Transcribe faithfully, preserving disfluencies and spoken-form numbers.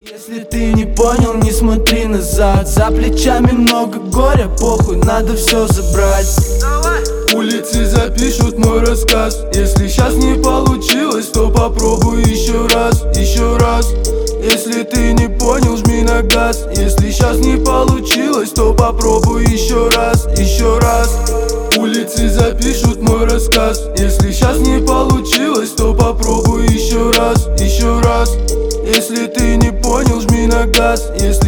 Если ты не понял, не смотри назад. За плечами много горя, похуй, надо все забрать. Улицы запишут мой рассказ. Если сейчас не получилось, то попробуй еще раз, еще раз. Если ты не понял, жми на газ. Если сейчас не получилось, то попробуй еще раз, еще раз. Улицы запишут мой рассказ. Если сейчас не получилось, то попробуй еще раз, еще раз. Если ты не понял, жми на газ. Если